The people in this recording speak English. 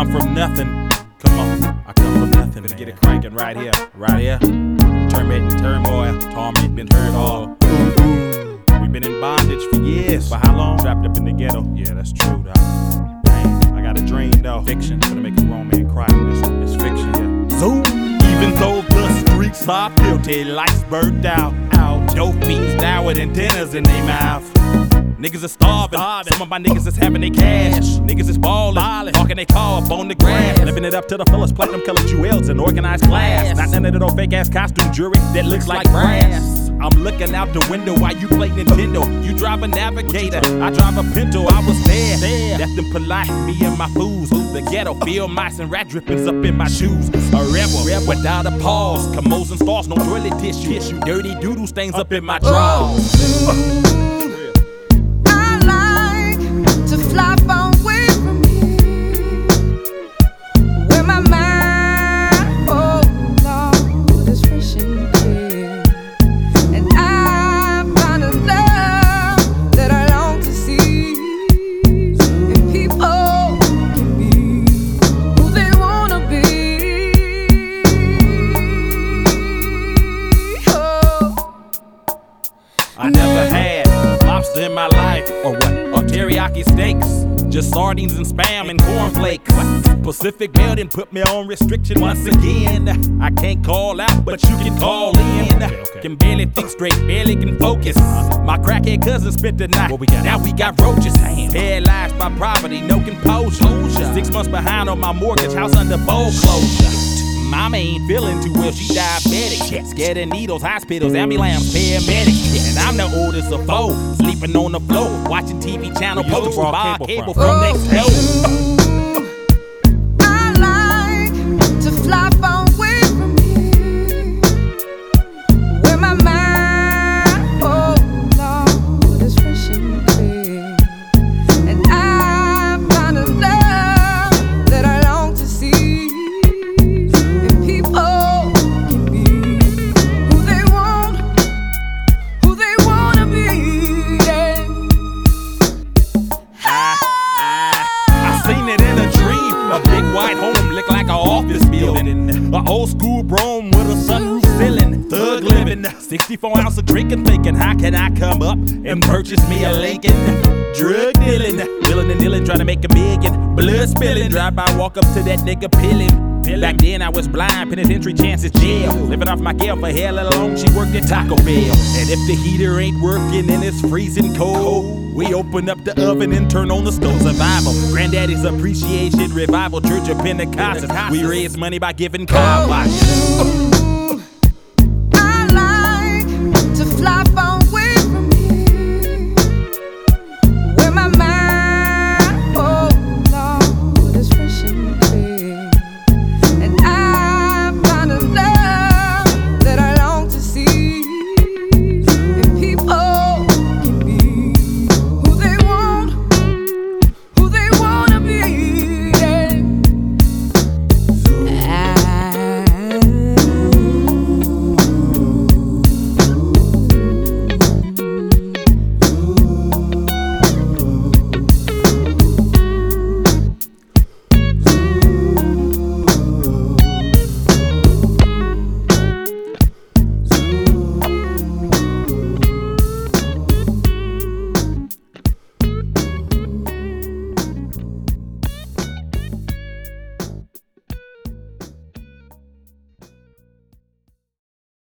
come from nothing. Come on, I come from nothing. Let's get it cranking right here, right here. Turmoil, torment, been hurt all. We've been in bondage for years. For how long? Trapped up in the ghetto. Yeah, that's true, dog. Dang, I got a dream though. Fiction, gonna make a grown man cry. It's fiction, yeah. Zoom. Even though the streets are filthy, lights burnt out. Dope fiends dour than dinners in their mouth. Niggas are starving. Some of my niggas is having their cash. Niggas is ballin', talking they car up on the grass. Living it up to the fullest, platinum colored jewels and organized class. Not none of that old fake ass costume jewelry that looks like brass. I'm looking out the window while you play Nintendo. You drive a Navigator, I drive a Pinto. I was there, left them polite, me and my fools. The ghetto, field mice and rat drippings up in my shoes. A rebel without a pause. Commodes and stars, no toilet tissue. Dirty doodle stains up in my drawers. To fly far away from here, where my mind, oh Lord, is fresh and clear, and I find a love that I long to see, and people can be who they wanna be. Oh. I never had lobster in my life, or what? Or teriyaki steaks, just sardines and spam and cornflakes. Pacific Building put me on restriction once again. I can't call out, but you can call in. Can barely think straight, barely can focus. My crackhead cousin spent the night. Now we got roaches. Paralyzed by poverty, no composure. 6 months behind on my mortgage, house under foreclosure. Mama ain't feeling too well, she diabetic. Scared of needles, hospitals, ambulance, paramedics. And I'm the oldest of four, sleeping on the floor, watching TV channel posts, bar cable from next door. I like to fly far away from here, where my mind, oh Lord, is fresh and clear, and I find a love that I long to see. White home look like an office building. An old school Rome with a sunroof ceiling. Thug living, 64 ounce of drinking, thinking how can I come up and purchase me a Lincoln? Drug dealing, willing and dealing, trying to make $1 million. Blood spilling, drive by, walk up to that nigga pilling. Back then I was blind, penitentiary chances jail. Living off my gal for hell alone, she worked at Taco Bell. And if the heater ain't working and it's freezing cold, we open up the oven and turn on the stove. Survival, Granddaddy's appreciation revival, Church of Pentecostals. We raise money by giving car washes.